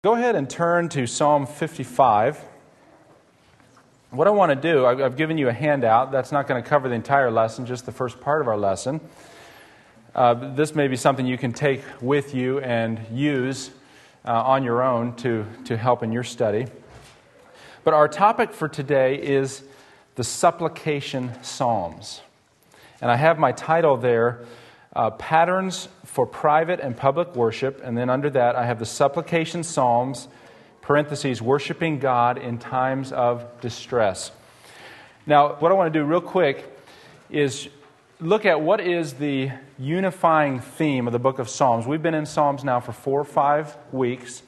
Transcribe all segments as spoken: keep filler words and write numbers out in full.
Go ahead and turn to Psalm fifty-five. What I want to do, I've given you a handout. That's not going to cover the entire lesson, just the first part of our lesson. Uh, this may be something you can take with you and use uh, on your own to, to help in your study. But our topic for today is the supplication psalms. And I have my title there, uh, Patterns for Private and Public Worship. And then under that, I have the supplication psalms, parentheses, worshiping God in times of distress. Now, what I want to do real quick is look at what is the unifying theme of the book of Psalms. We've been in Psalms now for four or five weeks,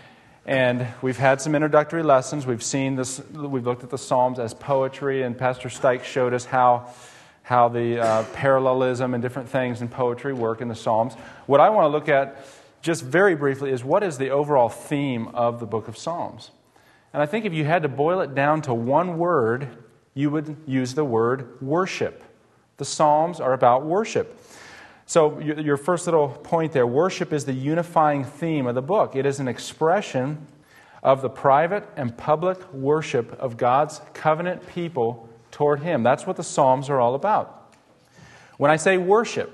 and we've had some introductory lessons. We've seen this. We've looked at the Psalms as poetry, and Pastor Stike showed us how how the uh, parallelism and different things in poetry work in the Psalms. What I want to look at just very briefly is what is the overall theme of the book of Psalms. And I think if you had to boil it down to one word, you would use the word worship. The Psalms are about worship. So your first little point there, worship is the unifying theme of the book. It is an expression of the private and public worship of God's covenant people toward Him. That's what the Psalms are all about. When I say worship,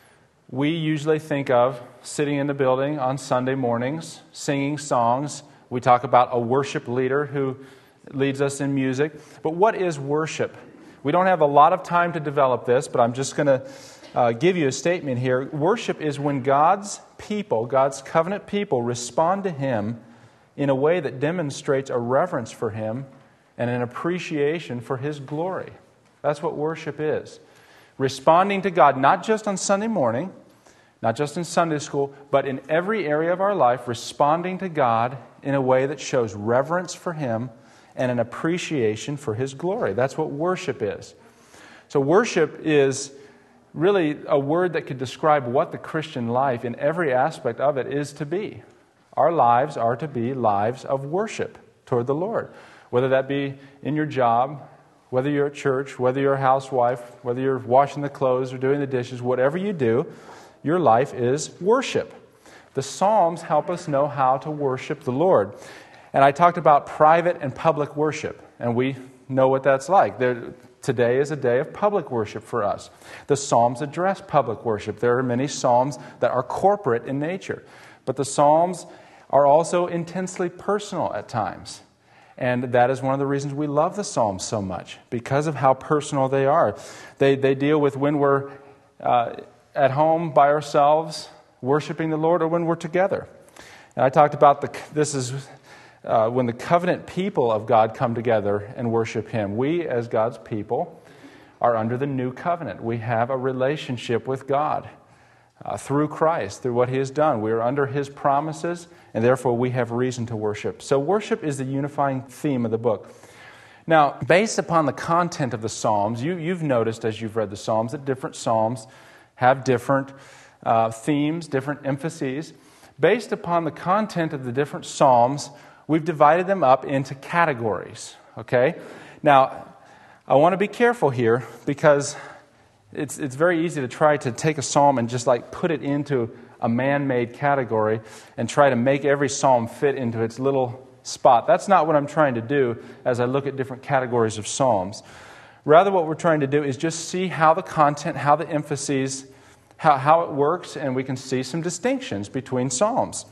we usually think of sitting in the building on Sunday mornings, singing songs. We talk about a worship leader who leads us in music. But what is worship? We don't have a lot of time to develop this, but I'm just going to uh, give you a statement here. Worship is when God's people, God's covenant people, respond to Him in a way that demonstrates a reverence for Him and an appreciation for His glory. That's what worship is. Responding to God, not just on Sunday morning, not just in Sunday school, but in every area of our life, responding to God in a way that shows reverence for Him and an appreciation for His glory. That's what worship is. So worship is really a word that could describe what the Christian life in every aspect of it is to be. Our lives are to be lives of worship toward the Lord. Whether that be in your job, whether you're at church, whether you're a housewife, whether you're washing the clothes or doing the dishes, whatever you do, your life is worship. The Psalms help us know how to worship the Lord. And I talked about private and public worship, and we know what that's like. There, today is a day of public worship for us. The Psalms address public worship. There are many Psalms that are corporate in nature, but the Psalms are also intensely personal at times. And that is one of the reasons we love the Psalms so much, because of how personal they are. They they deal with when we're uh, at home by ourselves, worshiping the Lord, or when we're together. And I talked about the this is uh, when the covenant people of God come together and worship Him. We, as God's people, are under the new covenant. We have a relationship with God uh, through Christ, through what He has done. We are under His promises, and therefore we have reason to worship. So worship is the unifying theme of the book. Now, based upon the content of the Psalms, you, you've noticed as you've read the Psalms that different Psalms have different uh, themes, different emphases. Based upon the content of the different Psalms, we've divided them up into categories. Okay? Now, I want to be careful here because it's it's very easy to try to take a psalm and just like put it into a man-made category and try to make every psalm fit into its little spot. That's not what I'm trying to do as I look at different categories of psalms. Rather, what we're trying to do is just see how the content, how the emphases, how, how it works, and we can see some distinctions between psalms.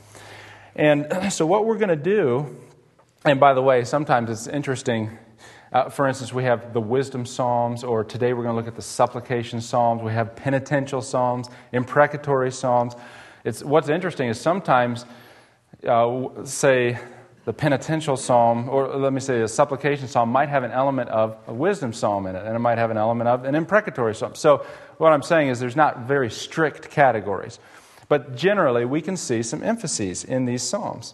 And so what we're going to do, and by the way, sometimes it's interesting. Uh, for instance, we have the wisdom psalms, or today we're going to look at the supplication psalms. We have penitential psalms, imprecatory psalms. It's what's interesting is sometimes, uh, say, the penitential psalm, or let me say a supplication psalm, might have an element of a wisdom psalm in it, and it might have an element of an imprecatory psalm. So what I'm saying is there's not very strict categories. But generally, we can see some emphases in these psalms.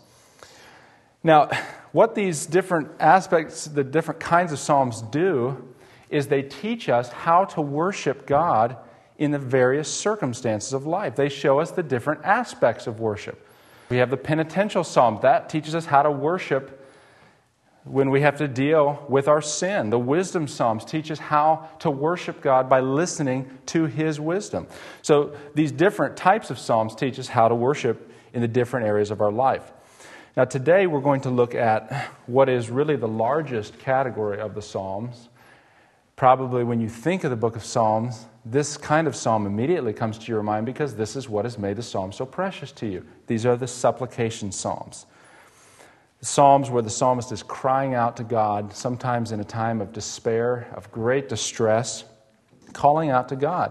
Now, what these different aspects, the different kinds of psalms do, is they teach us how to worship God in the various circumstances of life. They show us the different aspects of worship. We have the penitential psalm. That teaches us how to worship when we have to deal with our sin. The wisdom psalms teach us how to worship God by listening to His wisdom. So these different types of psalms teach us how to worship in the different areas of our life. Now today we're going to look at what is really the largest category of the Psalms. Probably when you think of the book of Psalms, this kind of psalm immediately comes to your mind because this is what has made the psalm so precious to you. These are the supplication psalms. The psalms where the psalmist is crying out to God, sometimes in a time of despair, of great distress, calling out to God.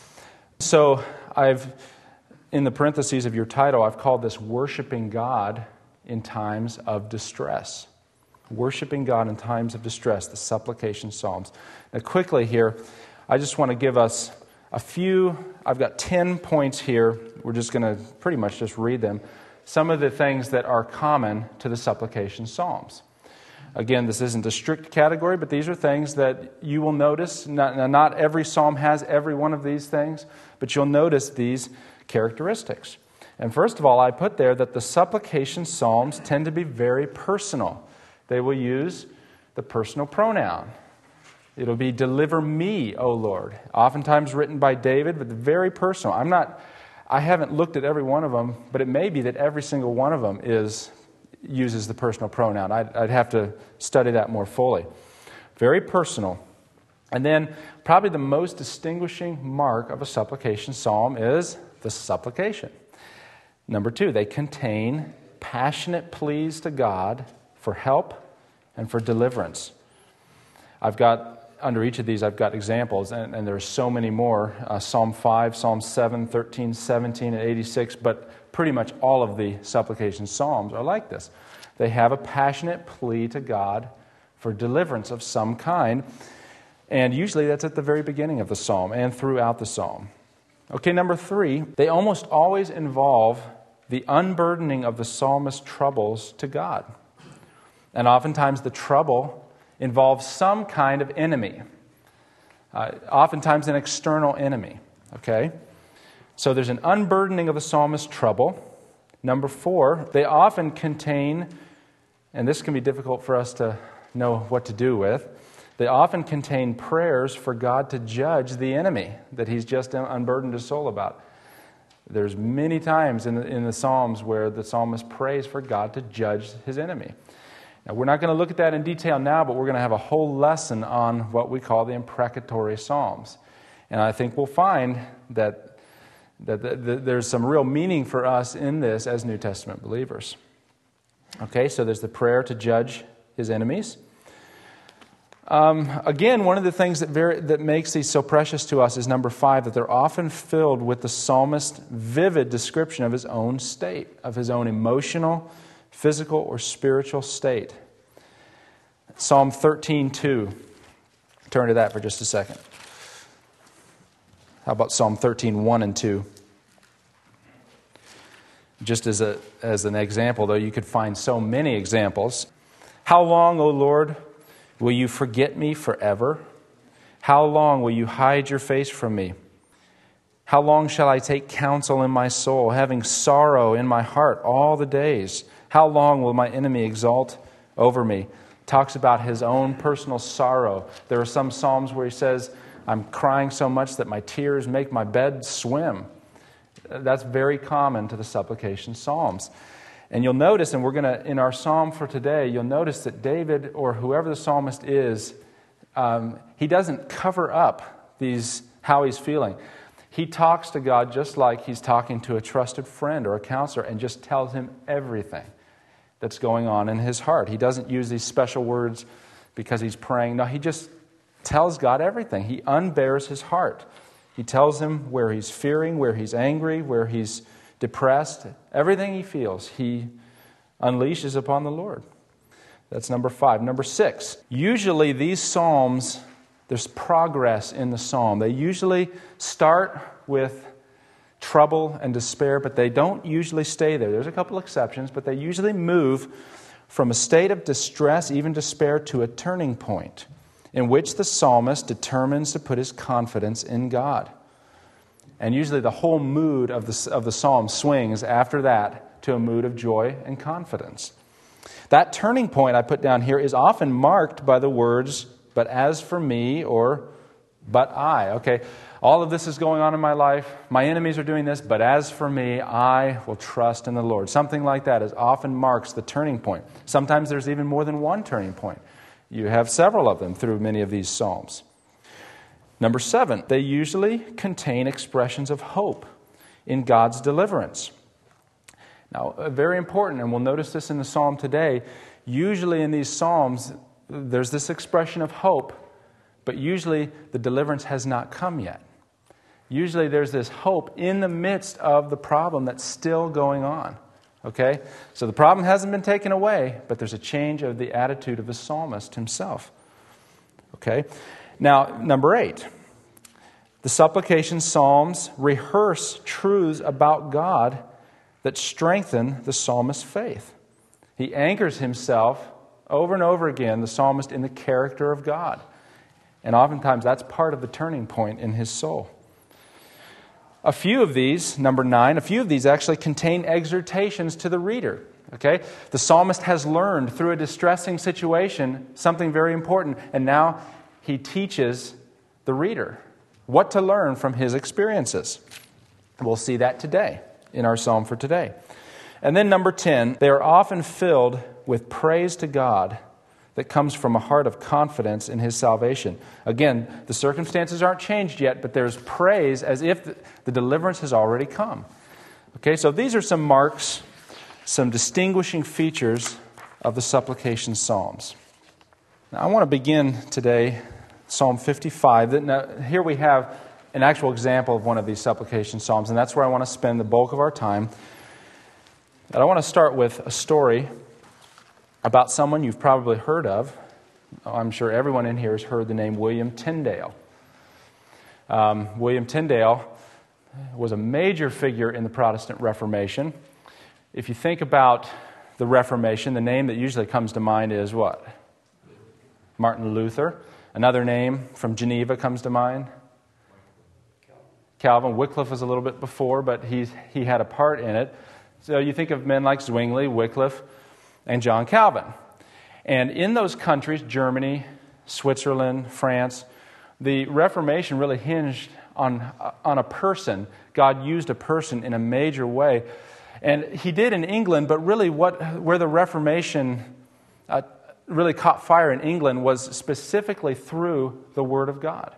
So I've, in the parentheses of your title, I've called this Worshiping God in Times of Distress. Worshiping God in times of distress, the supplication psalms. Now quickly here, I just want to give us a few, I've got ten points here. We're just going to pretty much just read them. Some of the things that are common to the supplication psalms. Again, this isn't a strict category, but these are things that you will notice. Not, not every psalm has every one of these things, but you'll notice these characteristics. And first of all, I put there that the supplication psalms tend to be very personal. They will use the personal pronoun. It'll be, deliver me, O Lord. Oftentimes written by David, but very personal. I'm not, I haven't looked at every one of them, but it may be that every single one of them is uses the personal pronoun. I'd, I'd have to study that more fully. Very personal. And then probably the most distinguishing mark of a supplication psalm is the supplication. Number two, they contain passionate pleas to God for help and for deliverance. I've got, under each of these, I've got examples, and, and there's so many more. Uh, Psalm five, Psalm seven, thirteen, seventeen, and eighty-six, but pretty much all of the supplication psalms are like this. They have a passionate plea to God for deliverance of some kind, and usually that's at the very beginning of the psalm and throughout the psalm. Okay, number three, they almost always involve the unburdening of the psalmist's troubles to God. And oftentimes the trouble involves some kind of enemy. Uh, oftentimes an external enemy. Okay? So there's an unburdening of the psalmist's trouble. Number four, they often contain, and this can be difficult for us to know what to do with, they often contain prayers for God to judge the enemy that he's just unburdened his soul about. There's many times in the, in the Psalms where the psalmist prays for God to judge his enemy. Now, we're not going to look at that in detail now, but we're going to have a whole lesson on what we call the imprecatory Psalms. And I think we'll find that, that the, the, there's some real meaning for us in this as New Testament believers. Okay, so there's the prayer to judge his enemies. Um, again, one of the things that very, that makes these so precious to us is number five, that they're often filled with the psalmist's vivid description of his own state, of his own emotional, physical, or spiritual state. Psalm thirteen two. Turn to that for just a second. How about Psalm thirteen one and two? Just as a as an example, though, you could find so many examples. How long, O Lord, will you forget me forever? How long will you hide your face from me? How long shall I take counsel in my soul, having sorrow in my heart all the days? How long will my enemy exalt over me? Talks about his own personal sorrow. There are some psalms where he says, I'm crying so much that my tears make my bed swim. That's very common to the supplication psalms. And you'll notice, and we're going to, in our psalm for today, you'll notice that David, or whoever the psalmist is, um, he doesn't cover up these how he's feeling. He talks to God just like he's talking to a trusted friend or a counselor and just tells him everything that's going on in his heart. He doesn't use these special words because he's praying. No, he just tells God everything. He unbares his heart. He tells him where he's fearing, where he's angry, where he's depressed. Everything he feels, he unleashes upon the Lord. That's number five. Number six, usually these psalms, there's progress in the psalm. They usually start with trouble and despair, but they don't usually stay there. There's a couple exceptions, but they usually move from a state of distress, even despair, to a turning point in which the psalmist determines to put his confidence in God. And usually the whole mood of the, of the psalm swings after that to a mood of joy and confidence. That turning point I put down here is often marked by the words, but as for me, or But I, okay, all of this is going on in my life. My enemies are doing this, but as for me, I will trust in the Lord. Something like that is often marks the turning point. Sometimes there's even more than one turning point. You have several of them through many of these psalms. Number seven, they usually contain expressions of hope in God's deliverance. Now, uh, very important, and we'll notice this in the psalm today, usually in these psalms, there's this expression of hope, but usually the deliverance has not come yet. Usually there's this hope in the midst of the problem that's still going on. Okay? So the problem hasn't been taken away, but there's a change of the attitude of the psalmist himself. Okay? Now, number eight. The supplication psalms rehearse truths about God that strengthen the psalmist's faith. He anchors himself over and over again, the psalmist, in the character of God. And oftentimes that's part of the turning point in his soul. A few of these, number nine, a few of these actually contain exhortations to the reader. Okay? The psalmist has learned through a distressing situation something very important, and now he teaches the reader what to learn from his experiences. We'll see that today in our psalm for today. And then number ten, they are often filled with praise to God that comes from a heart of confidence in His salvation. Again, the circumstances aren't changed yet, but there's praise as if the deliverance has already come. Okay, so these are some marks, some distinguishing features of the supplication psalms. Now, I want to begin today, Psalm fifty-five. Now, here we have an actual example of one of these supplication psalms, and that's where I want to spend the bulk of our time. And I want to start with a story about someone you've probably heard of. I'm sure everyone in here has heard the name William Tyndale. Um, William Tyndale was a major figure in the Protestant Reformation. If you think about the Reformation, the name that usually comes to mind is what? Martin Luther. Another name from Geneva comes to mind. Calvin. Wycliffe was a little bit before, but he's, he had a part in it. So you think of men like Zwingli, Wycliffe, and John Calvin. And in those countries, Germany, Switzerland, France, the Reformation really hinged on, on a person. God used a person in a major way. And He did in England, but really what where the Reformation uh, really caught fire in England was specifically through the Word of God.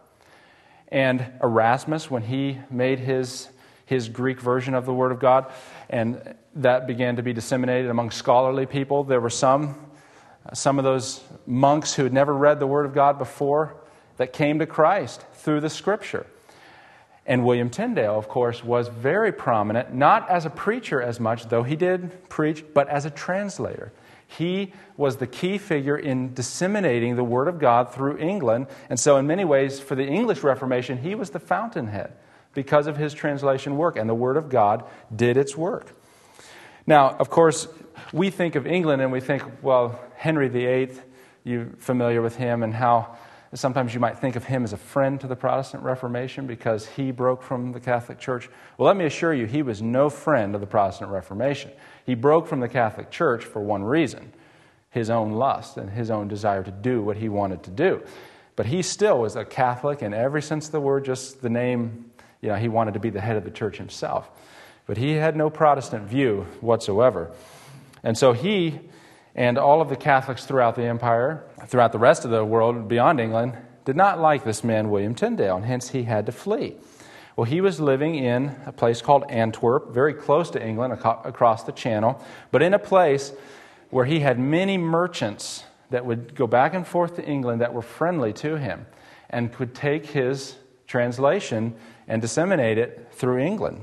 And Erasmus, when he made his his Greek version of the Word of God, and that began to be disseminated among scholarly people. There were some, some of those monks who had never read the Word of God before that came to Christ through the Scripture. And William Tyndale, of course, was very prominent, not as a preacher as much, though he did preach, but as a translator. He was the key figure in disseminating the Word of God through England. And so in many ways, for the English Reformation, he was the fountainhead because of his translation work, and the Word of God did its work. Now, of course, we think of England and we think, well, Henry the Eighth, you're familiar with him, and how sometimes you might think of him as a friend to the Protestant Reformation because he broke from the Catholic Church. Well, let me assure you, he was no friend of the Protestant Reformation. He broke from the Catholic Church for one reason, his own lust and his own desire to do what he wanted to do. But he still was a Catholic in every sense of the word, just the name. You know, he wanted to be the head of the church himself. But he had no Protestant view whatsoever. And so he and all of the Catholics throughout the empire, throughout the rest of the world beyond England, did not like this man, William Tyndale, and hence he had to flee. Well, he was living in a place called Antwerp, very close to England, across the Channel, but in a place where he had many merchants that would go back and forth to England that were friendly to him and could take his translation and disseminate it through England.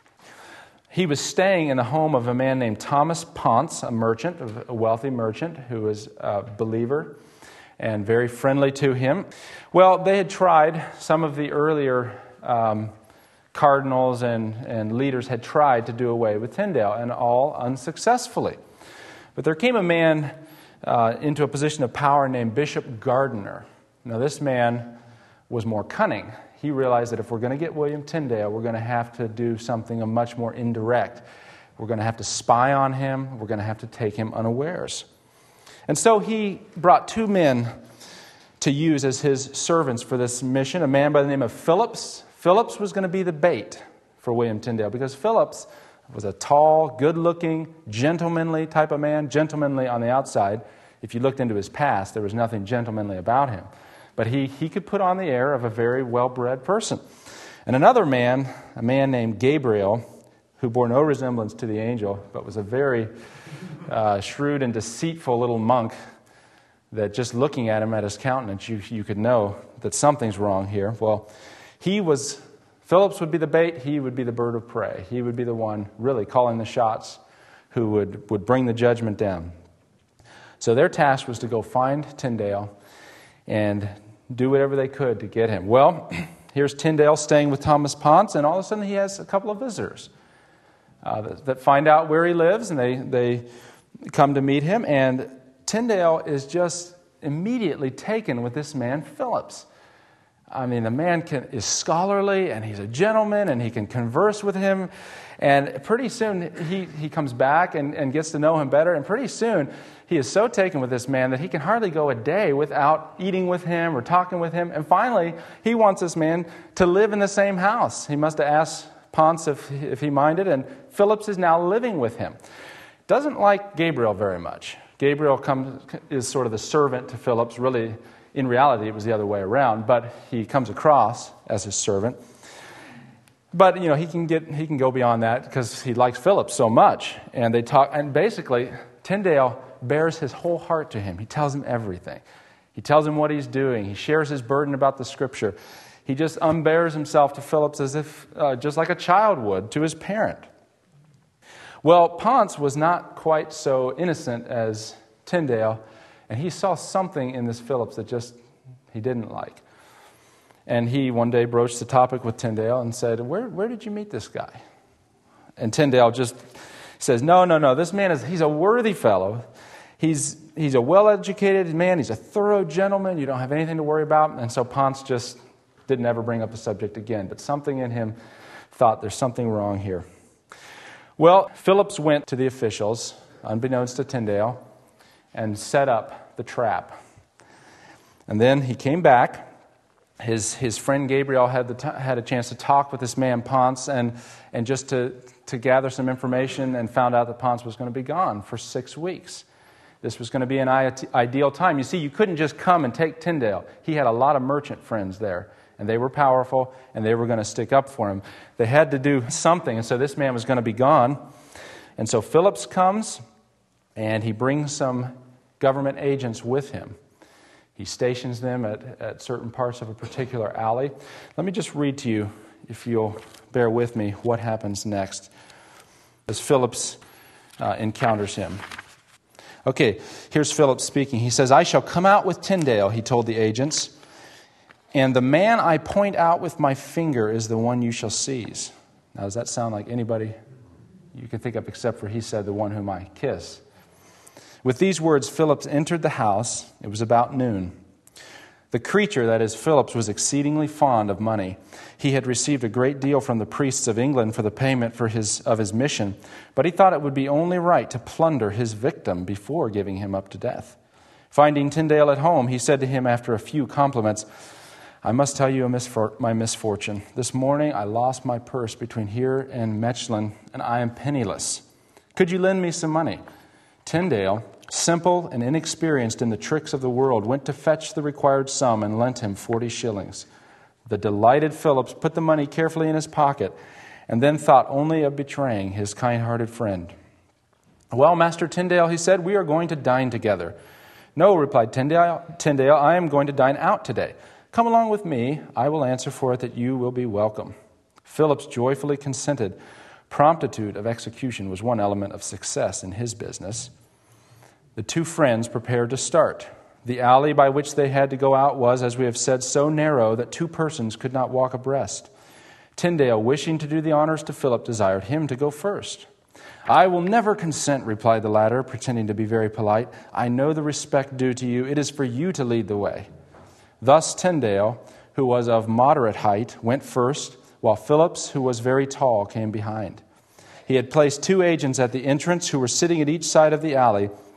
He was staying in the home of a man named Thomas Ponce, a merchant, a wealthy merchant who was a believer and very friendly to him. Well, they had tried, some of the earlier um, cardinals and, and leaders had tried to do away with Tyndale, and all unsuccessfully. But there came a man uh, into a position of power named Bishop Gardiner. Now, this man was more cunning. He realized that if we're going to get William Tyndale, we're going to have to do something much more indirect. We're going to have to spy on him. We're going to have to take him unawares. And so he brought two men to use as his servants for this mission, a man by the name of Phillips. Phillips was going to be the bait for William Tyndale because Phillips was a tall, good-looking, gentlemanly type of man, gentlemanly on the outside. If you looked into his past, there was nothing gentlemanly about him. But he, he could put on the air of a very well-bred person. And another man, a man named Gabriel, who bore no resemblance to the angel, but was a very uh, shrewd and deceitful little monk that just looking at him, at his countenance, you, you could know that something's wrong here. Well, he was, Phillips would be the bait, he would be the bird of prey. He would be the one really calling the shots who would, would bring the judgment down. So their task was to go find Tyndale and do whatever they could to get him. Well, here's Tyndale staying with Thomas Ponce, and all of a sudden he has a couple of visitors uh, that, that find out where he lives, and they, they come to meet him, and Tyndale is just immediately taken with this man, Phillips. I mean, the man can, is scholarly, and he's a gentleman, and he can converse with him. And pretty soon, he, he comes back and, and gets to know him better. And pretty soon, he is so taken with this man that he can hardly go a day without eating with him or talking with him. And finally, he wants this man to live in the same house. He must have asked Ponce if, if he minded, and Phillips is now living with him. Doesn't like Gabriel very much. Gabriel comes, is sort of the servant to Phillips. Really, in reality, it was the other way around, but he comes across as his servant. But, you know, he can get he can go beyond that because he likes Phillips so much. And they talk, and basically, Tyndale bears his whole heart to him. He tells him everything. He tells him what he's doing. He shares his burden about the Scripture. He just unbears himself to Phillips as if, uh, just like a child would to his parent. Well, Ponce was not quite so innocent as Tyndale, and he saw something in this Phillips that just he didn't like. And he one day broached the topic with Tyndale and said, where, where did you meet this guy? And Tyndale just says, no, no, no, this man is, he's a worthy fellow. He's, he's a well-educated man. He's a thorough gentleman. You don't have anything to worry about. And so Ponce just didn't ever bring up the subject again. But something in him thought there's something wrong here. Well, Phillips went to the officials, unbeknownst to Tyndale, and set up the trap. And then he came back. His his friend Gabriel had the t- had a chance to talk with this man Ponce and and just to, to gather some information, and found out that Ponce was going to be gone for six weeks. This was going to be an ideal time. You see, you couldn't just come and take Tyndale. He had a lot of merchant friends there, and they were powerful, and they were going to stick up for him. They had to do something, and so this man was going to be gone. And so Phillips comes, and he brings some government agents with him. He stations them at, at certain parts of a particular alley. Let me just read to you, if you'll bear with me, what happens next as Phillips uh, encounters him. Okay, here's Phillips speaking. He says, I shall come out with Tyndale, he told the agents, and the man I point out with my finger is the one you shall seize. Now, does that sound like anybody you can think of except for he said, the one whom I kiss? With these words, Phillips entered the house. It was about noon. The creature, that is Phillips, was exceedingly fond of money. He had received a great deal from the priests of England for the payment for his of his mission, but he thought it would be only right to plunder his victim before giving him up to death. Finding Tyndale at home, he said to him after a few compliments, I must tell you a misfor- my misfortune. This morning I lost my purse between here and Mechlin, and I am penniless. Could you lend me some money? Tyndale, simple and inexperienced in the tricks of the world, went to fetch the required sum and lent him forty shillings. The delighted Phillips put the money carefully in his pocket and then thought only of betraying his kind-hearted friend. Well, Master Tyndale, he said, we are going to dine together. No, replied Tyndale, Tyndale, I am going to dine out today. Come along with me. I will answer for it that you will be welcome. Phillips joyfully consented. Promptitude of execution was one element of success in his business. The two friends prepared to start. The alley by which they had to go out was, as we have said, so narrow that two persons could not walk abreast. Tyndale, wishing to do the honors to Philip, desired him to go first. I will never consent, replied the latter, pretending to be very polite. I know the respect due to you. It is for you to lead the way. Thus Tyndale, who was of moderate height, went first, while Phillips, who was very tall, came behind. He had placed two agents at the entrance who were sitting at each side of the alley.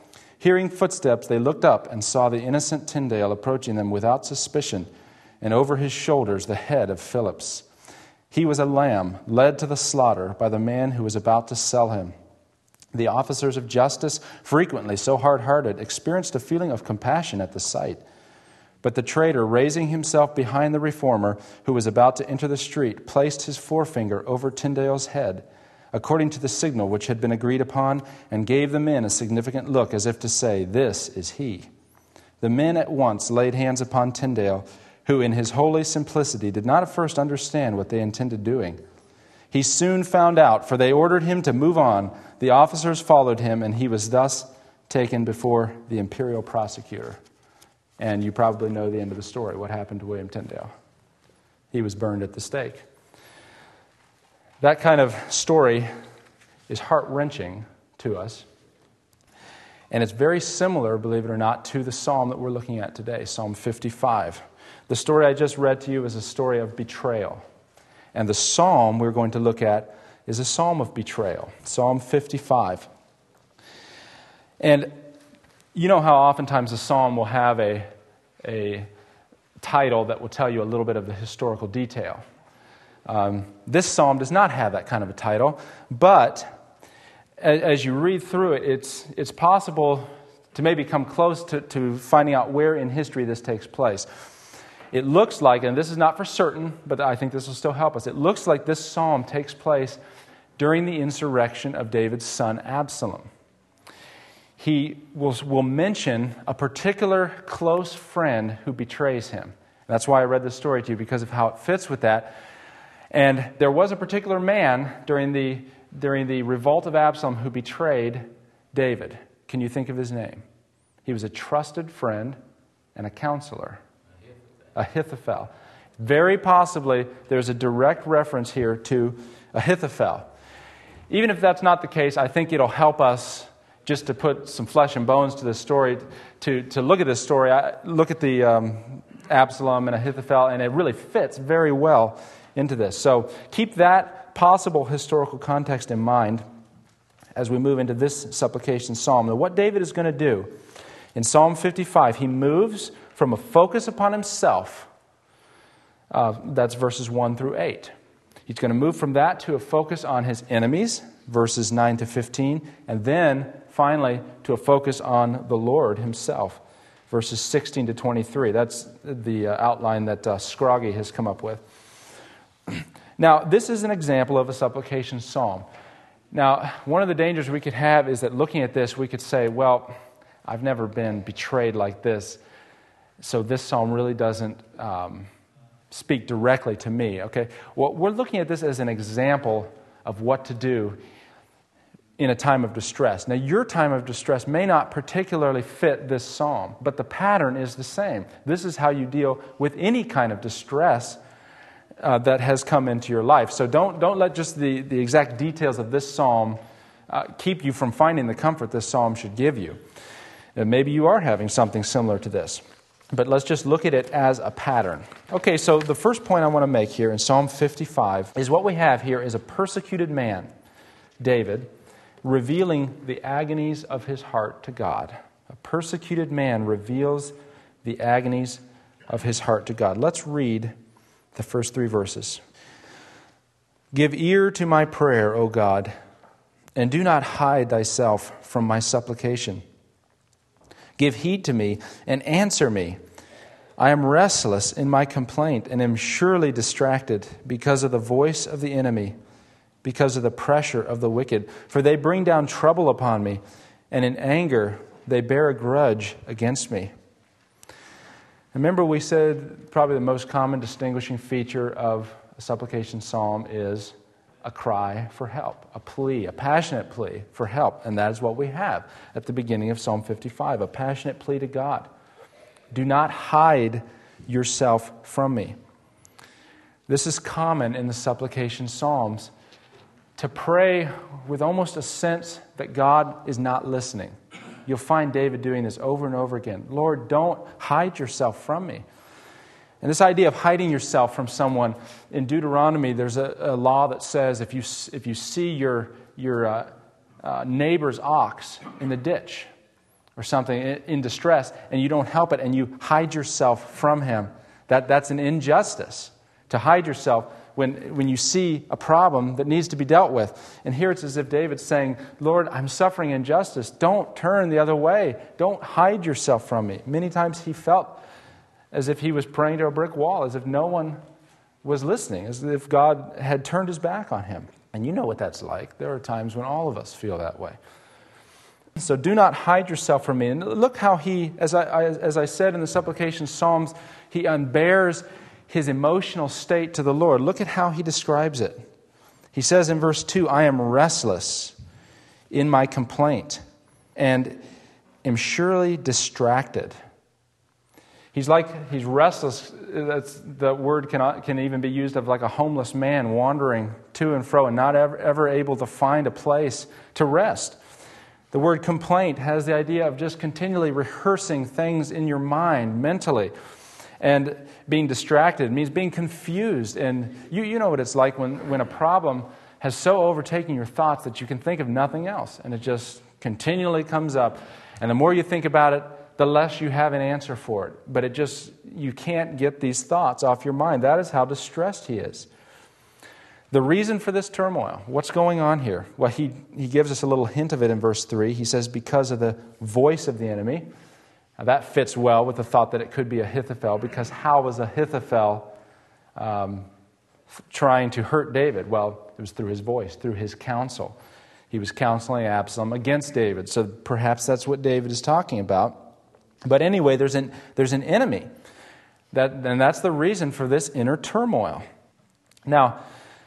Hearing footsteps, they looked up and saw the innocent Tyndale approaching them without suspicion, and over his shoulders the head of Phillips. He was a lamb led to the slaughter by the man who was about to sell him. The officers of justice, frequently so hard-hearted, experienced a feeling of compassion at the sight. But the traitor, raising himself behind the reformer who was about to enter the street, placed his forefinger over Tyndale's head, according to the signal which had been agreed upon, and gave the men a significant look as if to say, "This is he." The men at once laid hands upon Tyndale, who in his holy simplicity did not at first understand what they intended doing. He soon found out, for they ordered him to move on. The officers followed him, and he was thus taken before the imperial prosecutor. And you probably know the end of the story, what happened to William Tyndale. He was burned at the stake. That kind of story is heart-wrenching to us. And it's very similar, believe it or not, to the psalm that we're looking at today, Psalm fifty-five. The story I just read to you is a story of betrayal. And the psalm we're going to look at is a psalm of betrayal, Psalm fifty-five. And you know how oftentimes a psalm will have a, a title that will tell you a little bit of the historical detail. Um, this psalm does not have that kind of a title, but as, as you read through it, it's it's possible to maybe come close to, to finding out where in history this takes place. It looks like, and this is not for certain, but I think this will still help us, it looks like this psalm takes place during the insurrection of David's son Absalom. He will, will mention a particular close friend who betrays him. That's why I read this story to you, because of how it fits with that. And there was a particular man during the, during the revolt of Absalom who betrayed David. Can you think of his name? He was a trusted friend and a counselor. Ahithophel. Very possibly there's a direct reference here to Ahithophel. Even if that's not the case, I think it'll help us just to put some flesh and bones to this story, to, to look at this story. I look at the um, Absalom and Ahithophel, and it really fits very well into this. So keep that possible historical context in mind as we move into this supplication psalm. Now, what David is going to do in Psalm fifty-five, he moves from a focus upon himself, uh, that's verses one through eight. He's going to move from that to a focus on his enemies, verses nine to fifteen, and then finally to a focus on the Lord himself, verses sixteen to twenty-three. That's the uh, outline that uh, Scroggie has come up with. Now, this is an example of a supplication psalm. Now, one of the dangers we could have is that looking at this, we could say, well, I've never been betrayed like this, so this psalm really doesn't um, speak directly to me. Okay, well, we're looking at this as an example of what to do in a time of distress. Now, your time of distress may not particularly fit this psalm, but the pattern is the same. This is how you deal with any kind of distress uh, that has come into your life. So don't don't let just the, the exact details of this psalm uh, keep you from finding the comfort this psalm should give you. And maybe you are having something similar to this. But let's just look at it as a pattern. Okay, so the first point I want to make here in Psalm fifty-five is what we have here is a persecuted man, David, revealing the agonies of his heart to God. A persecuted man reveals the agonies of his heart to God. Let's read the first three verses. Give ear to my prayer, O God, and do not hide thyself from my supplication. Give heed to me and answer me. I am restless in my complaint and am surely distracted because of the voice of the enemy, because of the pressure of the wicked. For they bring down trouble upon me, and in anger they bear a grudge against me. Remember, we said probably the most common distinguishing feature of a supplication psalm is a cry for help, a plea, a passionate plea for help. And that is what we have at the beginning of Psalm fifty-five, a passionate plea to God. Do not hide yourself from me. This is common in the supplication psalms, to pray with almost a sense that God is not listening. You'll find David doing this over and over again. Lord, don't hide yourself from me. And this idea of hiding yourself from someone, in Deuteronomy, there's a, a law that says if you if you see your your uh, uh, neighbor's ox in the ditch, or something in distress, and you don't help it, and you hide yourself from him. That, that's an injustice, to hide yourself when, when you see a problem that needs to be dealt with. And here it's as if David's saying, Lord, I'm suffering injustice. Don't turn the other way. Don't hide yourself from me. Many times he felt as if he was praying to a brick wall, as if no one was listening, as if God had turned his back on him. And you know what that's like. There are times when all of us feel that way. So do not hide yourself from me. And look how he, as I, I as I said in the supplication Psalms, he unbears his emotional state to the Lord. Look at how he describes it. He says in verse two, I am restless in my complaint and am surely distracted. He's like, he's restless. That's, the word can, can even be used of like a homeless man wandering to and fro and not ever, ever able to find a place to rest. The word complaint has the idea of just continually rehearsing things in your mind mentally. And being distracted means being confused. And you, you know what it's like when, when a problem has so overtaken your thoughts that you can think of nothing else. And it just continually comes up. And the more you think about it, the less you have an answer for it. But it just, you can't get these thoughts off your mind. That is how distressed he is. The reason for this turmoil, what's going on here? Well, he, he gives us a little hint of it in verse three. He says, because of the voice of the enemy. Now that fits well with the thought that it could be Ahithophel, because how was Ahithophel um, trying to hurt David? Well, it was through his voice, through his counsel. He was counseling Absalom against David. So perhaps that's what David is talking about. But anyway, there's an, there's an enemy. That, and that's the reason for this inner turmoil. Now,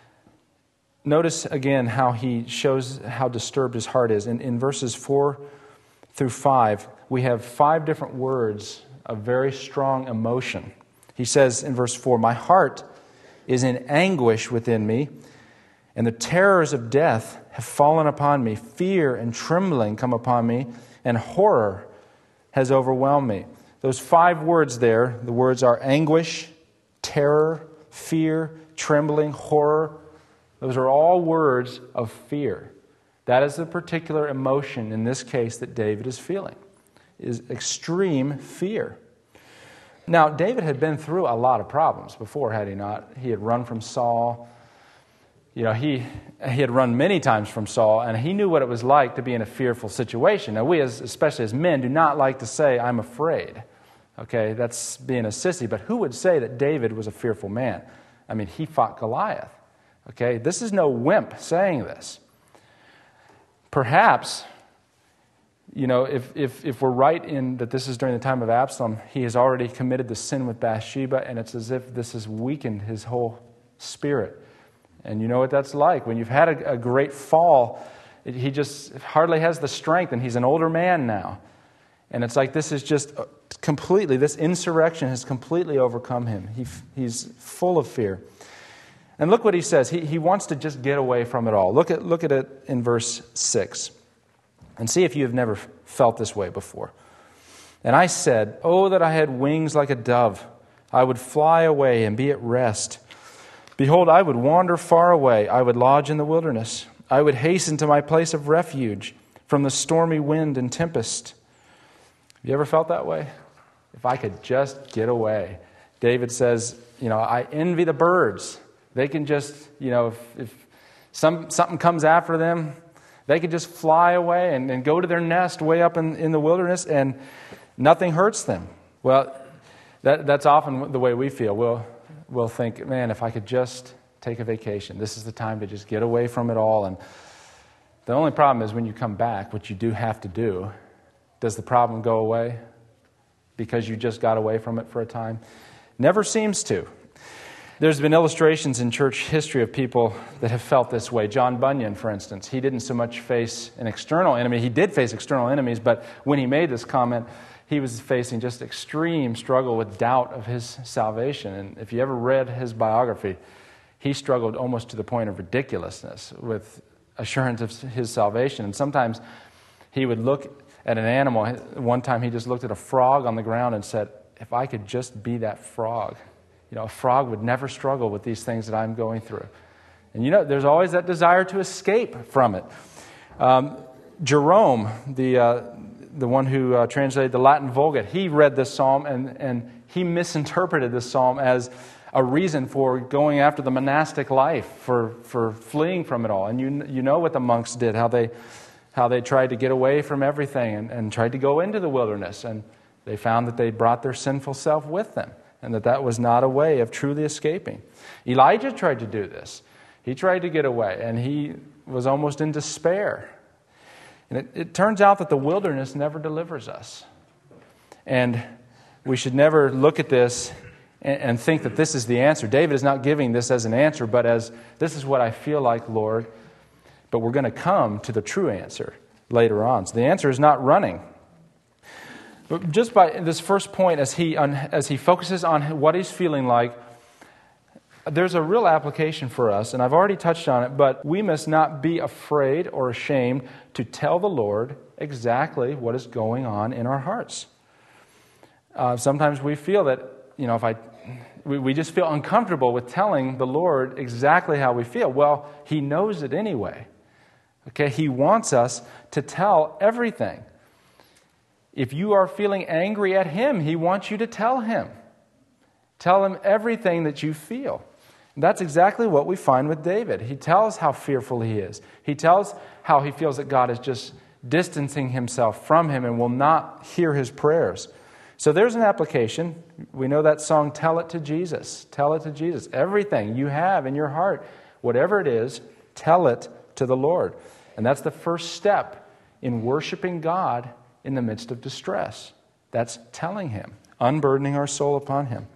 notice again how he shows how disturbed his heart is. In, in verses four through five, we have five different words of very strong emotion. He says in verse four, my heart is in anguish within me, and the terrors of death have fallen upon me. Fear and trembling come upon me, and horror has overwhelmed me. Those five words there, the words are anguish, terror, fear, trembling, horror. Those are all words of fear. That is the particular emotion in this case that David is feeling, is extreme fear. Now, David had been through a lot of problems before, had he not? He had run from Saul. You know, he he had run many times from Saul, and he knew what it was like to be in a fearful situation. Now, we, as, especially as men, do not like to say, I'm afraid. Okay, that's being a sissy. But who would say that David was a fearful man? I mean, he fought Goliath. Okay, this is no wimp saying this. Perhaps, you know, if, if, if we're right in that this is during the time of Absalom, he has already committed the sin with Bathsheba, and it's as if this has weakened his whole spirit. And you know what that's like. When you've had a, a great fall, it, he just hardly has the strength, and he's an older man now. And it's like this is just completely, this insurrection has completely overcome him. He, he's full of fear. And look what he says. He, he wants to just get away from it all. Look at, look at it in verse six. And see if you have never felt this way before. And I said, oh, that I had wings like a dove. I would fly away and be at rest. Behold, I would wander far away. I would lodge in the wilderness. I would hasten to my place of refuge from the stormy wind and tempest. Have you ever felt that way? If I could just get away. David says, you know, I envy the birds. They can just, you know, if, if some something comes after them, they could just fly away and, and go to their nest way up in, in the wilderness, and nothing hurts them. Well, that, that's often the way we feel. We'll, we'll think, man, if I could just take a vacation. This is the time to just get away from it all. And the only problem is when you come back, what you do have to do, does the problem go away because you just got away from it for a time? Never seems to. There's been illustrations in church history of people that have felt this way. John Bunyan, for instance, he didn't so much face an external enemy. He did face external enemies, but when he made this comment, he was facing just extreme struggle with doubt of his salvation. And if you ever read his biography, he struggled almost to the point of ridiculousness with assurance of his salvation. And sometimes he would look at an animal. One time he just looked at a frog on the ground and said, if I could just be that frog. You know, a frog would never struggle with these things that I'm going through. And you know, there's always that desire to escape from it. Um, Jerome, the uh, the one who uh, translated the Latin Vulgate, he read this psalm and, and he misinterpreted this psalm as a reason for going after the monastic life, for, for fleeing from it all. And you you know what the monks did, how they how they tried to get away from everything and, and tried to go into the wilderness. And they found that they brought their sinful self with them, and that that was not a way of truly escaping. Elijah tried to do this. He tried to get away, and he was almost in despair. And it, it turns out that the wilderness never delivers us. And we should never look at this and, and think that this is the answer. David is not giving this as an answer, but as, this is what I feel like, Lord. But we're going to come to the true answer later on. So the answer is not running. But just by this first point, as he as he focuses on what he's feeling like, there's a real application for us, and I've already touched on it, but we must not be afraid or ashamed to tell the Lord exactly what is going on in our hearts. Uh, sometimes we feel that, you know, if I, we, we just feel uncomfortable with telling the Lord exactly how we feel. Well, He knows it anyway. Okay, He wants us to tell everything. If you are feeling angry at Him, He wants you to tell Him. Tell Him everything that you feel. And that's exactly what we find with David. He tells how fearful he is. He tells how he feels that God is just distancing Himself from him and will not hear his prayers. So there's an application. We know that song, Tell It to Jesus. Tell it to Jesus. Everything you have in your heart, whatever it is, tell it to the Lord. And that's the first step in worshiping God in the midst of distress. That's telling Him, unburdening our soul upon Him.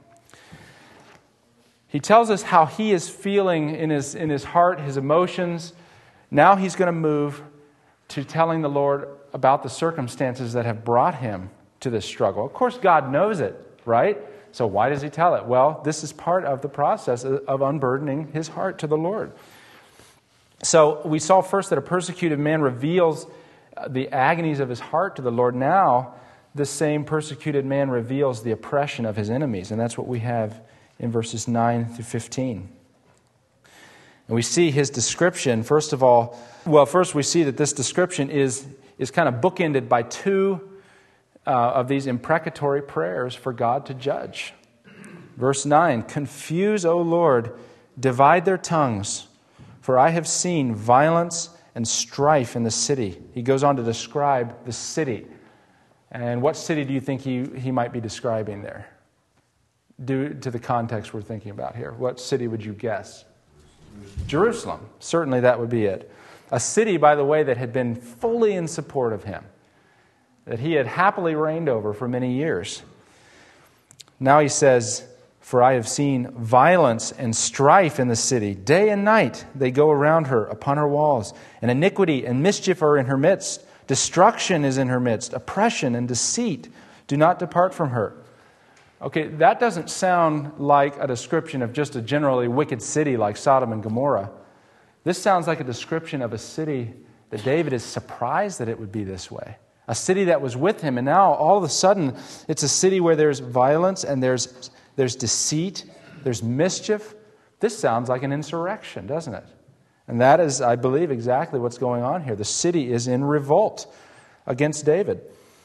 He tells us how he is feeling in his, in his heart, his emotions. Now he's going to move to telling the Lord about the circumstances that have brought him to this struggle. Of course, God knows it, right? So why does He tell it? Well, this is part of the process of unburdening his heart to the Lord. So we saw first that a persecuted man reveals the agonies of his heart to the Lord. Now, this same persecuted man reveals the oppression of his enemies. And that's what we have in verses nine through fifteen. And we see his description, first of all, well, first we see that this description is, is kind of bookended by two uh, of these imprecatory prayers for God to judge. Verse nine, confuse, O Lord, divide their tongues, for I have seen violence and strife in the city. He goes on to describe the city. And what city do you think he, he might be describing there? Due to the context we're thinking about here. What city would you guess? Jerusalem. Certainly that would be it. A city, by the way, that had been fully in support of him. That he had happily reigned over for many years. Now he says, for I have seen violence and strife in the city. Day and night they go around her upon her walls. And iniquity and mischief are in her midst. Destruction is in her midst. Oppression and deceit do not depart from her. Okay, that doesn't sound like a description of just a generally wicked city like Sodom and Gomorrah. This sounds like a description of a city that David is surprised that it would be this way. A city that was with him, and now all of a sudden it's a city where there's violence and there's There's deceit, there's mischief. This sounds like an insurrection, doesn't it? And that is, I believe, exactly what's going on here. The city is in revolt against David.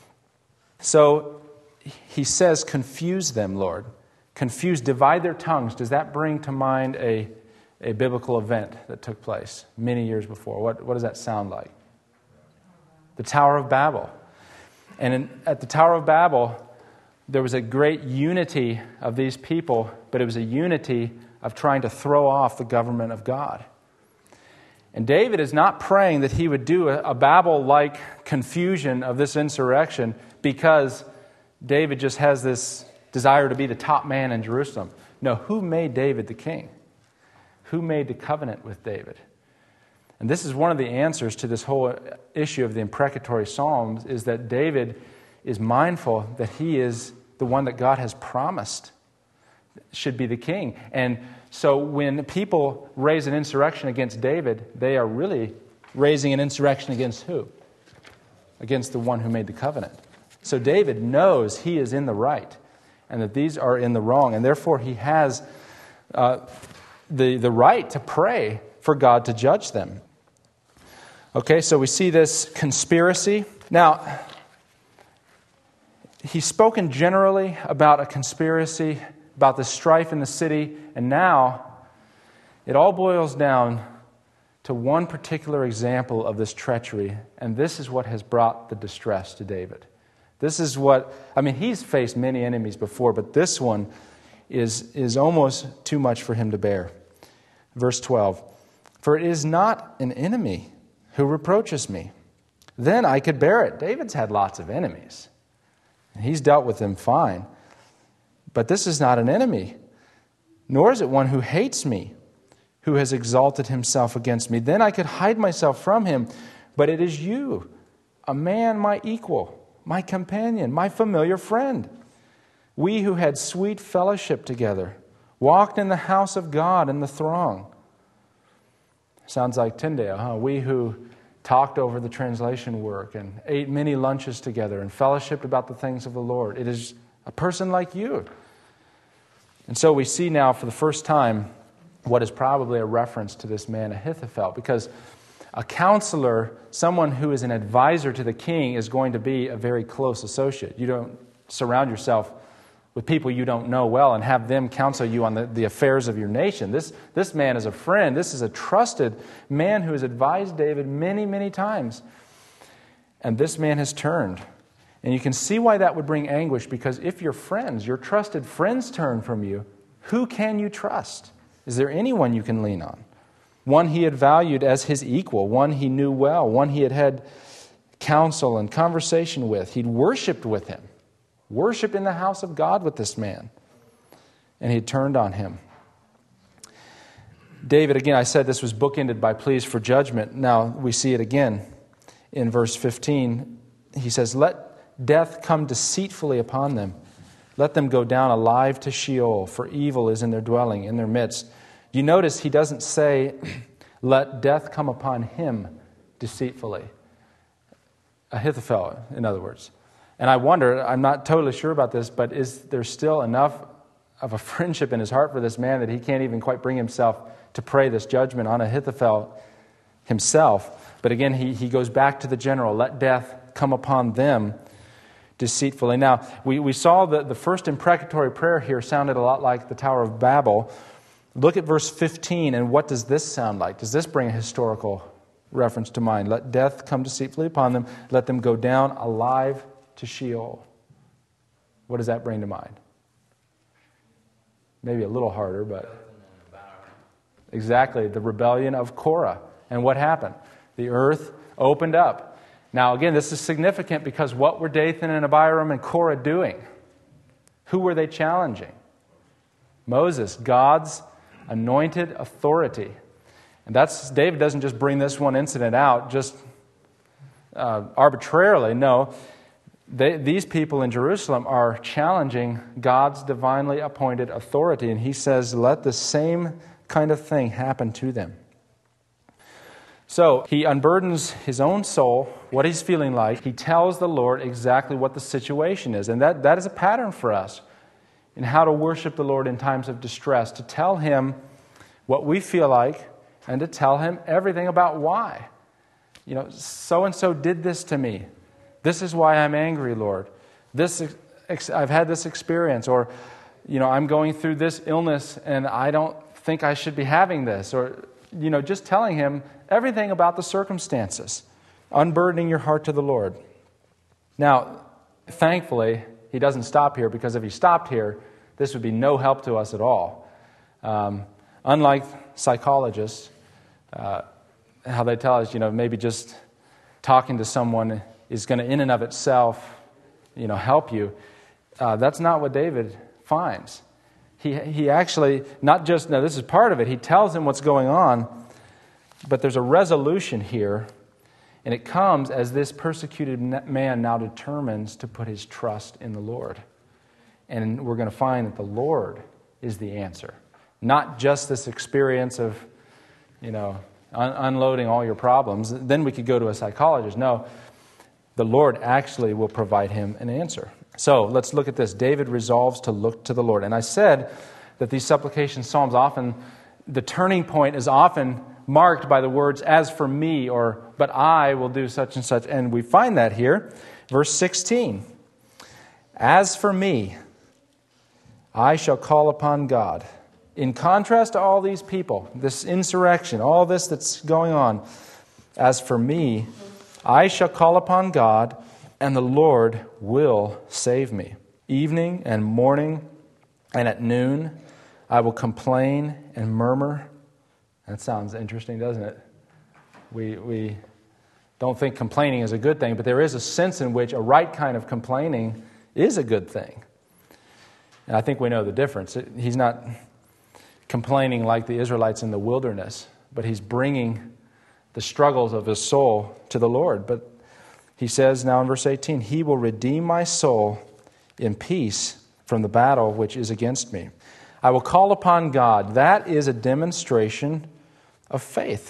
So he says, confuse them, Lord. Confuse, divide their tongues. Does that bring to mind a, a biblical event that took place many years before? What, what does that sound like? The Tower of Babel. And in, at the Tower of Babel, there was a great unity of these people, but it was a unity of trying to throw off the government of God. And David is not praying that he would do a, a Babel-like confusion of this insurrection because David just has this desire to be the top man in Jerusalem. No, who made David the king? Who made the covenant with David? And this is one of the answers to this whole issue of the imprecatory psalms, is that David is mindful that he is the one that God has promised should be the king. And so when people raise an insurrection against David, they are really raising an insurrection against who? Against the one who made the covenant. So David knows he is in the right and that these are in the wrong. And therefore he has uh, the, the right to pray for God to judge them. Okay, so we see this conspiracy. Now, he's spoken generally about a conspiracy, about the strife in the city, and now it all boils down to one particular example of this treachery, and this is what has brought the distress to David. This is what, I mean, he's faced many enemies before, but this one is, is almost too much for him to bear. Verse twelve, "For it is not an enemy who reproaches me. Then I could bear it." David's had lots of enemies, and he's dealt with them fine. But this is not an enemy, nor is it one who hates me, who has exalted himself against me. Then I could hide myself from him. But it is you, a man my equal, my companion, my familiar friend. We who had sweet fellowship together, walked in the house of God in the throng. Sounds like Tyndale, huh? We who talked over the translation work and ate many lunches together and fellowshiped about the things of the Lord. It is a person like you. And so we see now for the first time what is probably a reference to this man Ahithophel, because a counselor, someone who is an advisor to the king, is going to be a very close associate. You don't surround yourself with people you don't know well and have them counsel you on the, the affairs of your nation. This, this man is a friend. This is a trusted man who has advised David many, many times. And this man has turned. And you can see why that would bring anguish, because if your friends, your trusted friends turn from you, who can you trust? Is there anyone you can lean on? One he had valued as his equal, one he knew well, one he had had counsel and conversation with. He'd worshipped with him, worshipped in the house of God with this man, and he had turned on him. David, again, I said this was bookended by pleas for judgment. Now we see it again in verse fifteen. He says, "Let death come deceitfully upon them. Let them go down alive to Sheol, for evil is in their dwelling, in their midst." You notice he doesn't say, "Let death come upon him deceitfully." Ahithophel, in other words. And I wonder, I'm not totally sure about this, but is there still enough of a friendship in his heart for this man that he can't even quite bring himself to pray this judgment on Ahithophel himself? But again, he, he goes back to the general, "Let death come upon them deceitfully." Now, we, we saw that the first imprecatory prayer here sounded a lot like the Tower of Babel. Look at verse fifteen, and what does this sound like? Does this bring a historical reference to mind? "Let death come deceitfully upon them. Let them go down alive to Sheol." What does that bring to mind? Maybe a little harder, but... Exactly, the rebellion of Korah. And what happened? The earth opened up. Now, again, this is significant because what were Dathan and Abiram and Korah doing? Who were they challenging? Moses, God's anointed authority. And that's, David doesn't just bring this one incident out just uh, arbitrarily. No, they, these people in Jerusalem are challenging God's divinely appointed authority. And he says, let the same kind of thing happen to them. So he unburdens his own soul, what he's feeling like. He tells the Lord exactly what the situation is. And that, that is a pattern for us in how to worship the Lord in times of distress, to tell Him what we feel like and to tell Him everything about why. You know, so-and-so did this to me. This is why I'm angry, Lord. This I've had this experience. Or, you know, I'm going through this illness and I don't think I should be having this. Or, you know, just telling Him everything about the circumstances. Unburdening your heart to the Lord. Now, thankfully, he doesn't stop here, because if he stopped here, this would be no help to us at all. Um, unlike psychologists, uh, how they tell us, you know, maybe just talking to someone is going to, in and of itself, you know, help you. Uh, that's not what David finds. He he actually, not just, now this is part of it, he tells him what's going on, but there's a resolution here, and it comes as this persecuted man now determines to put his trust in the Lord. And we're going to find that the Lord is the answer. Not just this experience of, you know, un- unloading all your problems. Then we could go to a psychologist. No, the Lord actually will provide him an answer. So let's look at this. David resolves to look to the Lord. And I said that these supplication psalms often, the turning point is often marked by the words, "as for me," or "but I will do such and such." And we find that here. Verse sixteen. As for me, I shall call upon God. In contrast to all these people, this insurrection, all this that's going on, as for me, I shall call upon God, and the Lord will save me. Evening and morning and at noon, I will complain and murmur. That sounds interesting, doesn't it? We we don't think complaining is a good thing, but there is a sense in which a right kind of complaining is a good thing. And I think we know the difference. He's not complaining like the Israelites in the wilderness, but he's bringing the struggles of his soul to the Lord. But he says now in verse eighteen, He will redeem my soul in peace from the battle which is against me. I will call upon God. That is a demonstration of faith.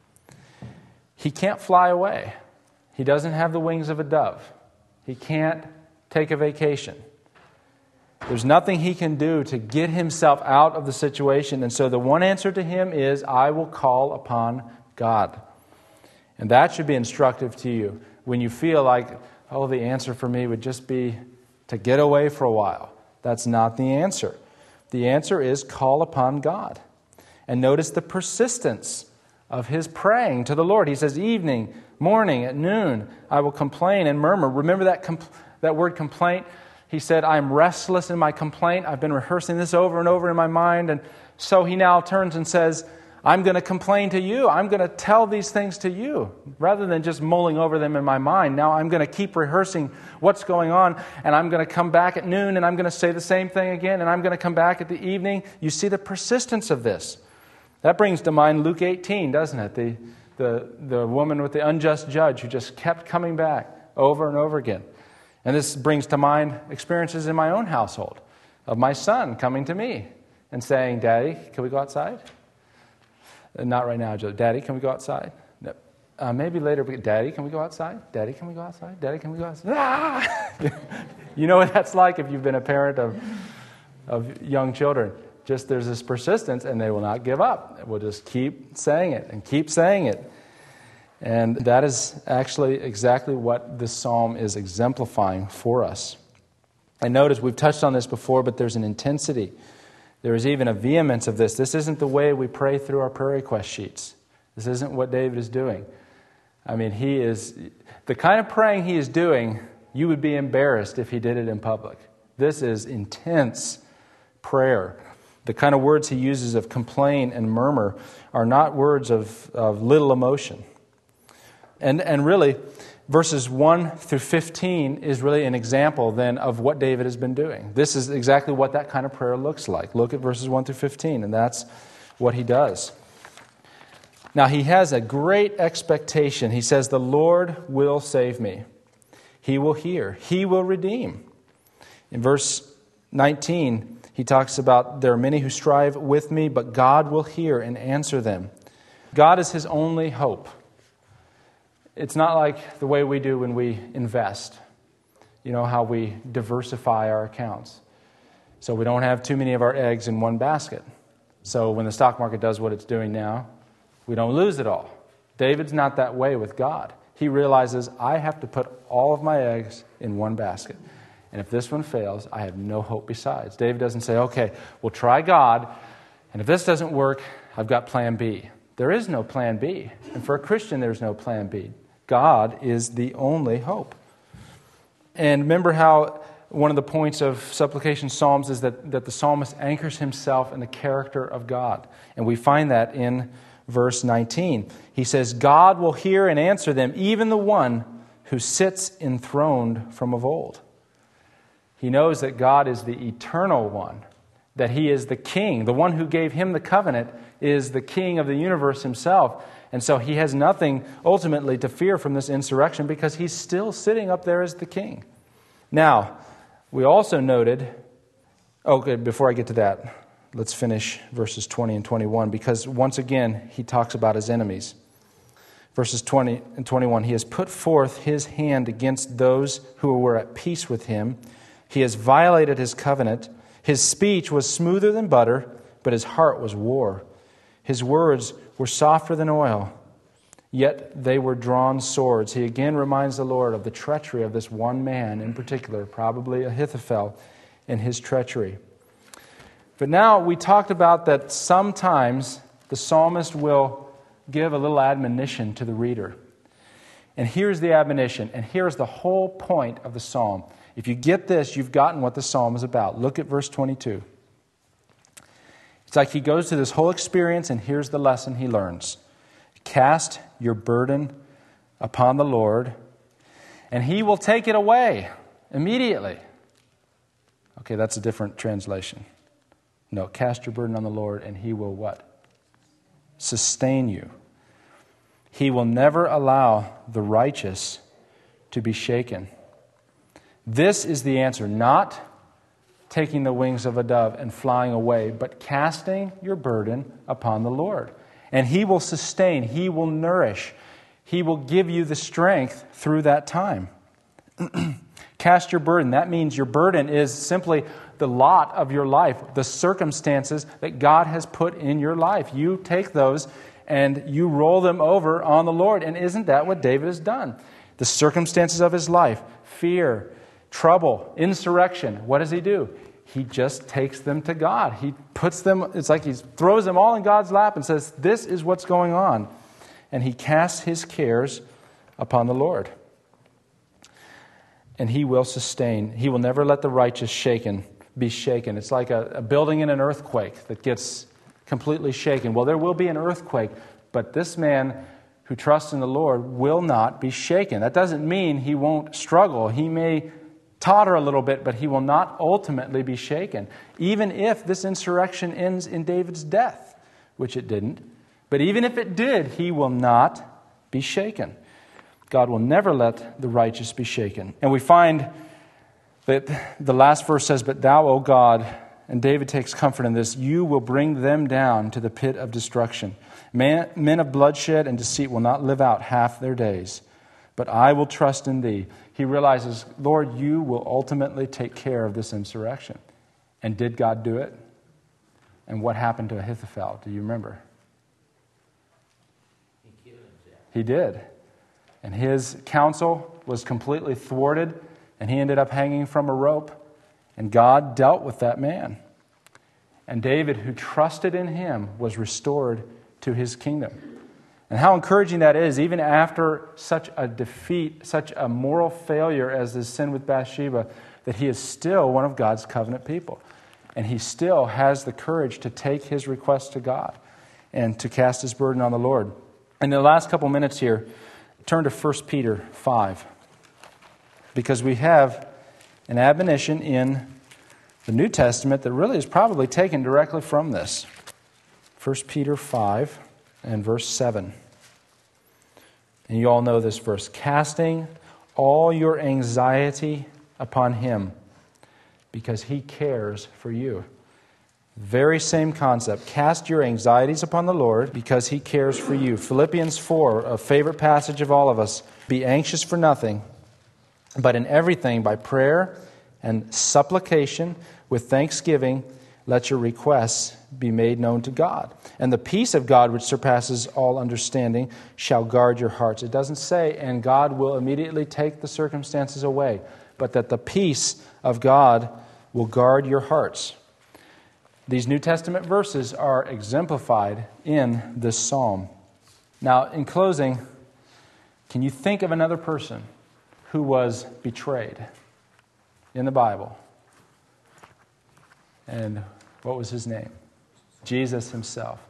He can't fly away. He doesn't have the wings of a dove. He can't take a vacation. There's nothing he can do to get himself out of the situation. And so the one answer to him is, I will call upon God. And that should be instructive to you. When you feel like, oh, the answer for me would just be to get away for a while. That's not the answer. The answer is call upon God. And notice the persistence of his praying to the Lord. He says, evening, morning, at noon, I will complain and murmur. Remember that compl- that word complaint? He said, I'm restless in my complaint. I've been rehearsing this over and over in my mind. And so he now turns and says, I'm going to complain to you. I'm going to tell these things to you. Rather than just mulling over them in my mind, now I'm going to keep rehearsing what's going on. And I'm going to come back at noon and I'm going to say the same thing again. And I'm going to come back at the evening. You see the persistence of this. That brings to mind Luke eighteen, doesn't it? The, the, the woman with the unjust judge who just kept coming back over and over again. And this brings to mind experiences in my own household of my son coming to me and saying, Daddy, can we go outside? Not right now, Joe. Daddy, can we go outside? No. Uh, maybe later. But Daddy, can we go outside? Daddy, can we go outside? Daddy, can we go outside? Ah! You know what that's like if you've been a parent of of young children. Just there's this persistence, and they will not give up. We'll just keep saying it and keep saying it. And that is actually exactly what this psalm is exemplifying for us. And notice, we've touched on this before, but there's an intensity. There is even a vehemence of this. This isn't the way we pray through our prayer request sheets. This isn't what David is doing. I mean, he is, the kind of praying he is doing, you would be embarrassed if he did it in public. This is intense prayer. The kind of words he uses of complain and murmur are not words of, of little emotion. And, and really, verses one through fifteen is really an example then of what David has been doing. This is exactly what that kind of prayer looks like. Look at verses one through fifteen, and that's what he does. Now, he has a great expectation. He says, the Lord will save me. He will hear. He will redeem. In verse nineteen, he talks about there are many who strive with me, but God will hear and answer them. God is his only hope. It's not like the way we do when we invest. You know, how we diversify our accounts. So we don't have too many of our eggs in one basket. So when the stock market does what it's doing now, we don't lose it all. David's not that way with God. He realizes, I have to put all of my eggs in one basket. And if this one fails, I have no hope besides. David doesn't say, okay, we'll try God. And if this doesn't work, I've got plan B. There is no plan B. And for a Christian, there's no plan B. God is the only hope. And remember how one of the points of supplication psalms is that, that the psalmist anchors himself in the character of God. And we find that in verse nineteen. He says, God will hear and answer them, even the one who sits enthroned from of old. He knows that God is the eternal one, that he is the king. The one who gave him the covenant is the king of the universe himself. And so he has nothing ultimately to fear from this insurrection because he's still sitting up there as the king. Now, we also noted, okay, before I get to that, let's finish verses twenty and twenty-one, because once again, he talks about his enemies. Verses twenty and twenty-one, he has put forth his hand against those who were at peace with him. He has violated his covenant. His speech was smoother than butter, but his heart was war. His words were softer than oil, yet they were drawn swords. He again reminds the Lord of the treachery of this one man in particular, probably Ahithophel, in his treachery. But now we talked about that sometimes the psalmist will give a little admonition to the reader. And here's the admonition, and here's the whole point of the psalm. If you get this, you've gotten what the psalm is about. Look at verse twenty-two. It's like he goes through this whole experience, and here's the lesson he learns. Cast your burden upon the Lord, and He will take it away immediately. Okay, that's a different translation. No, cast your burden on the Lord, and He will what? Sustain you. He will never allow the righteous to be shaken. This is the answer, not taking the wings of a dove and flying away, but casting your burden upon the Lord. And He will sustain, He will nourish, He will give you the strength through that time. Cast your burden. That means your burden is simply the lot of your life, the circumstances that God has put in your life. You take those and you roll them over on the Lord. And isn't that what David has done? The circumstances of his life, fear, trouble, insurrection. What does he do? He just takes them to God. He puts them, it's like he throws them all in God's lap and says, this is what's going on. And he casts his cares upon the Lord. And He will sustain. He will never let the righteous shaken be shaken. It's like a, a building in an earthquake that gets completely shaken. Well, there will be an earthquake, but this man who trusts in the Lord will not be shaken. That doesn't mean he won't struggle. He may totter a little bit, but he will not ultimately be shaken. Even if this insurrection ends in David's death, which it didn't. But even if it did, he will not be shaken. God will never let the righteous be shaken. And we find that the last verse says, but thou, O God, and David takes comfort in this, you will bring them down to the pit of destruction. Man, men of bloodshed and deceit will not live out half their days, but I will trust in Thee. He realizes, Lord, You will ultimately take care of this insurrection. And did God do it? And what happened to Ahithophel? Do you remember? He killed himself. He did. And his counsel was completely thwarted, and he ended up hanging from a rope. And God dealt with that man. And David, who trusted in Him, was restored to his kingdom. And how encouraging that is, even after such a defeat, such a moral failure as this sin with Bathsheba, that he is still one of God's covenant people. And he still has the courage to take his request to God and to cast his burden on the Lord. In the last couple minutes here, turn to First Peter five, because we have an admonition in the New Testament that really is probably taken directly from this. First Peter five and verse seven. And you all know this verse. Casting all your anxiety upon Him, because He cares for you. Very same concept. Cast your anxieties upon the Lord because He cares for you. Philippians four, a favorite passage of all of us. Be anxious for nothing, but in everything by prayer and supplication with thanksgiving, let your requests be made known to God. And the peace of God, which surpasses all understanding, shall guard your hearts. It doesn't say, and God will immediately take the circumstances away, but that the peace of God will guard your hearts. These New Testament verses are exemplified in this psalm. Now, in closing, can you think of another person who was betrayed in the Bible? And what was his name? Jesus Himself.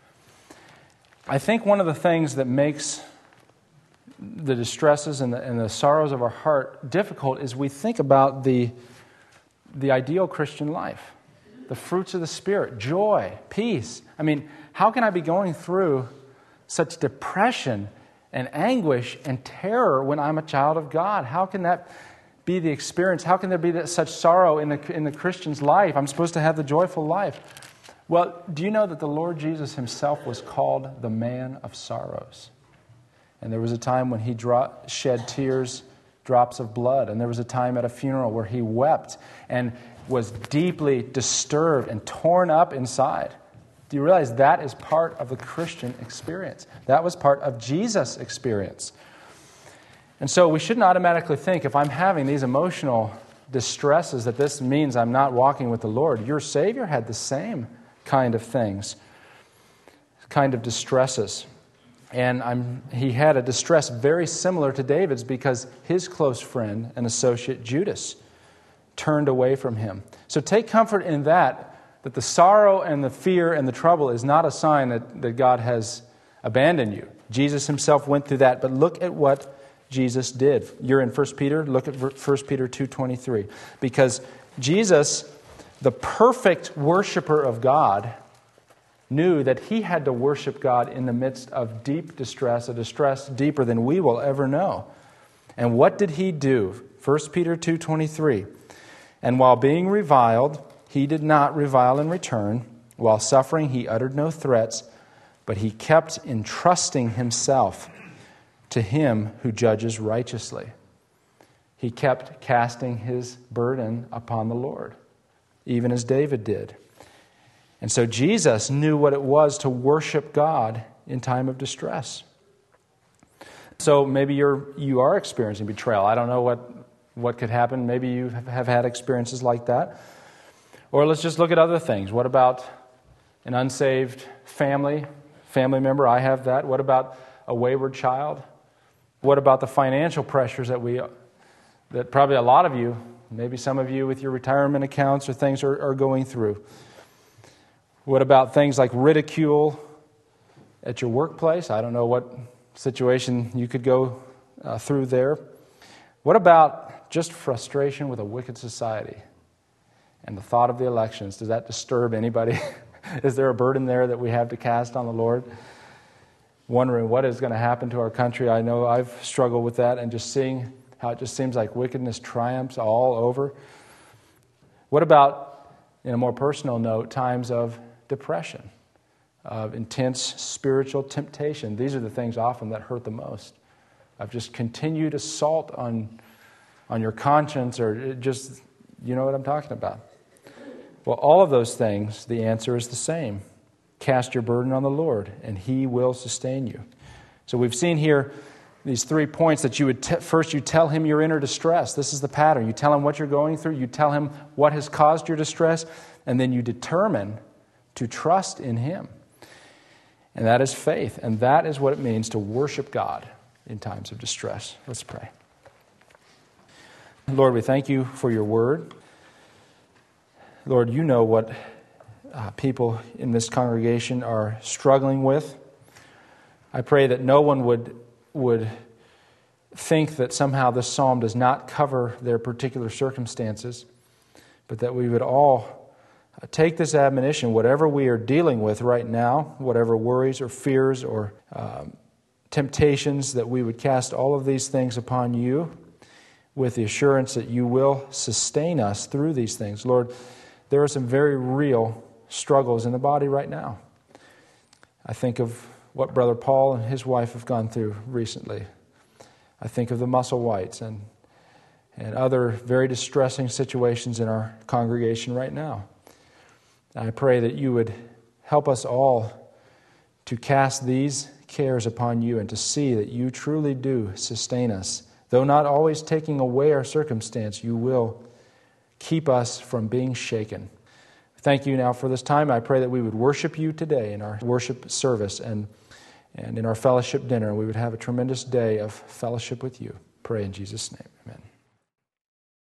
I think one of the things that makes the distresses and the, and the sorrows of our heart difficult is we think about the, the ideal Christian life. The fruits of the Spirit, joy, peace. I mean, how can I be going through such depression and anguish and terror when I'm a child of God? How can that be the experience? How can there be such sorrow in the, in the Christian's life? I'm supposed to have the joyful life. Well, do you know that the Lord Jesus Himself was called the man of sorrows? And there was a time when He dro- shed tears, drops of blood. And there was a time at a funeral where He wept and was deeply disturbed and torn up inside. Do you realize that is part of the Christian experience? That was part of Jesus' experience. And so we shouldn't automatically think if I'm having these emotional distresses that this means I'm not walking with the Lord. Your Savior had the same kind of things, kind of distresses. And I'm, he had a distress very similar to David's because his close friend and associate Judas turned away from him. So take comfort in that, that the sorrow and the fear and the trouble is not a sign that, that God has abandoned you. Jesus himself went through that, but look at what Jesus did. You're in First Peter, look at First Peter two twenty-three. Because Jesus, the perfect worshiper of God, knew that he had to worship God in the midst of deep distress, a distress deeper than we will ever know. And what did he do? First Peter two twenty-three. And while being reviled, he did not revile in return. While suffering, he uttered no threats, but he kept entrusting himself to him who judges righteously. He kept casting his burden upon the Lord, even as David did. And so Jesus knew what it was to worship God in time of distress. So maybe you're you are experiencing betrayal. I don't know what, what could happen. Maybe you have had experiences like that. Or let's just look at other things. What about an unsaved family, family member? I have that. What about a wayward child? What about the financial pressures that we, that probably a lot of you, maybe some of you with your retirement accounts or things are, are going through? What about things like ridicule at your workplace? I don't know what situation you could go uh, through there. What about just frustration with a wicked society and the thought of the elections? Does that disturb anybody? Is there a burden there that we have to cast on the Lord? Wondering what is going to happen to our country. I know I've struggled with that and just seeing how it just seems like wickedness triumphs all over. What about, in a more personal note, times of depression, of intense spiritual temptation? These are the things often that hurt the most. Of just continued assault on, on your conscience, or just, you know what I'm talking about. Well, all of those things, the answer is the same. Cast your burden on the Lord, and He will sustain you. So we've seen here these three points that you would t- first you tell Him your inner distress. This is the pattern. You tell Him what you're going through. You tell Him what has caused your distress, and then you determine to trust in Him. And that is faith, and that is what it means to worship God in times of distress. Let's pray. Lord, we thank You for Your word. Lord, You know what Uh, people in this congregation are struggling with. I pray that no one would would think that somehow this psalm does not cover their particular circumstances, but that we would all uh, take this admonition, whatever we are dealing with right now, whatever worries or fears or um, temptations, that we would cast all of these things upon You with the assurance that You will sustain us through these things. Lord, there are some very real struggles in the body right now. I think of what Brother Paul and his wife have gone through recently. I think of the Musselwhites and and other very distressing situations in our congregation right now. And I pray that You would help us all to cast these cares upon You and to see that You truly do sustain us. Though not always taking away our circumstance, You will keep us from being shaken. Thank You now for this time. I pray that we would worship You today in our worship service and, and in our fellowship dinner. We would have a tremendous day of fellowship with You. Pray in Jesus' name.